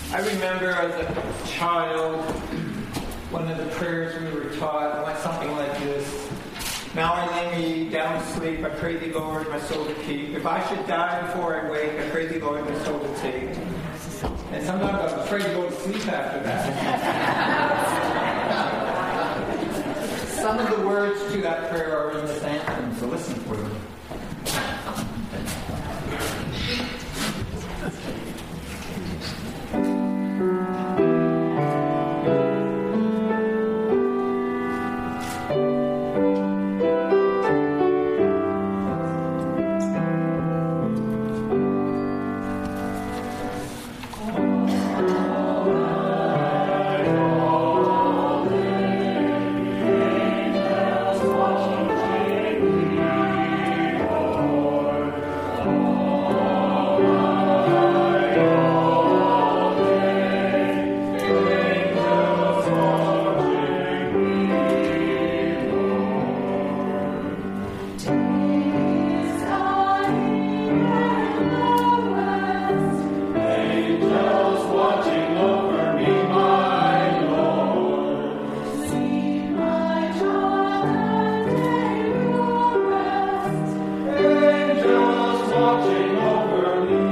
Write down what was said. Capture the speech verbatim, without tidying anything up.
I remember as a child, one of the prayers we were taught went something like this. Now I lay me down to sleep, I pray thee, Lord, my soul to keep. If I should die before I wake, I pray thee, Lord, my soul to take. And sometimes I'm afraid to go to sleep after that. Some of the words to that prayer are in this anthem, so listen for them. Watching over me.